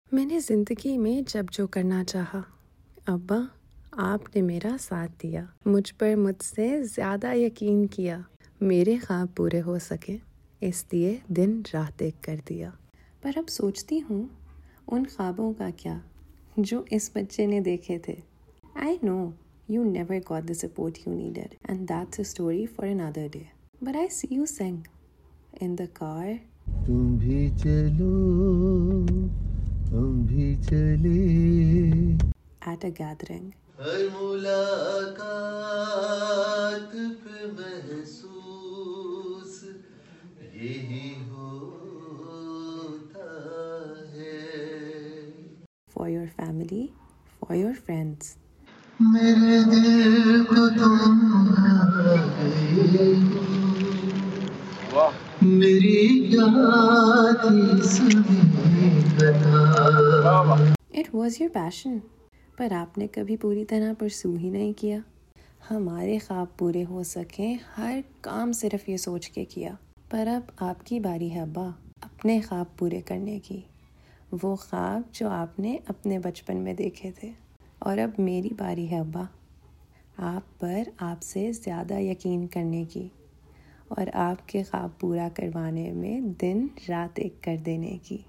میں نے زندگی میں جب جو کرنا چاہا، ابا آپ نے میرا ساتھ دیا، مجھ پر مجھ سے زیادہ یقین کیا، میرے خواب پورے ہو سکے اس لیے دن رات ایک کر دیا۔ پر اب سوچتی ہوں ان خوابوں کا کیا جو اس بچے نے دیکھے تھے۔ I know you never got the support you needed and that's a story for another day. But I see you sing in the car. تم بھی چلو ہم بھی چلے، At a gathering. ہر ملاقات پہ محسوس یہی ہوتا ہے، For your family, for your friends. میرے دل کو تم آ گئے، میری کیا تھی سنی بتا۔ It was your passion. پر آپ نے کبھی پوری طرح پرسو ہی نہیں کیا۔ ہمارے خواب پورے ہو سکیں ہر کام صرف یہ سوچ کے کیا۔ پر اب آپ کی باری ہے ابا اپنے خواب پورے کرنے کی، وہ خواب جو آپ نے اپنے بچپن میں دیکھے تھے۔ اور اب میری باری ہے ابا آپ پر آپ سے زیادہ یقین کرنے کی اور آپ کے خواب پورا کروانے میں دن رات ایک کر دینے کی۔